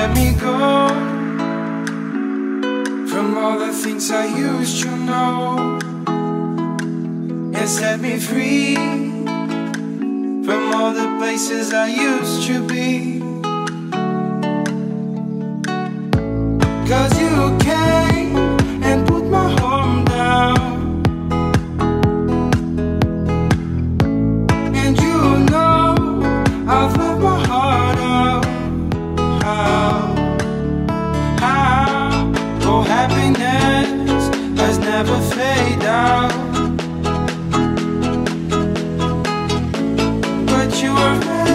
let me go from all the things I used to know, and set me free from all the places I used to be. 'Cause you came and put my home down, and you know I've left my heart out. How? Oh, happiness has never fade out, but you were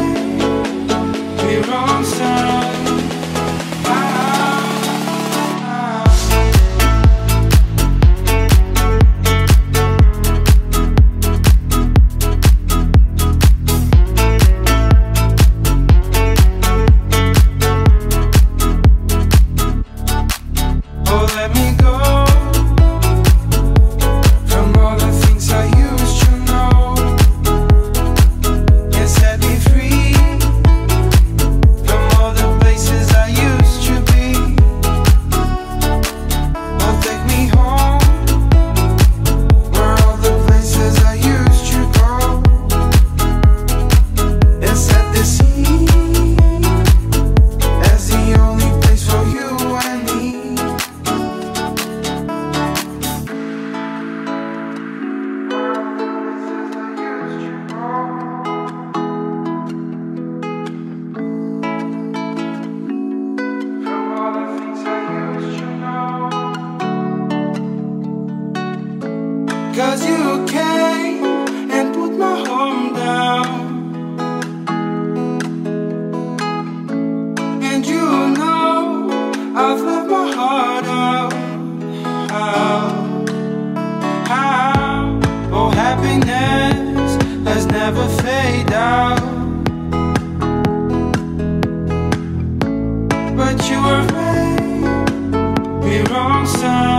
me wrong side. Cause you came and put my home down, and you know I've left my heart out. How? Oh, happiness has never fade out, but you were me wrong side.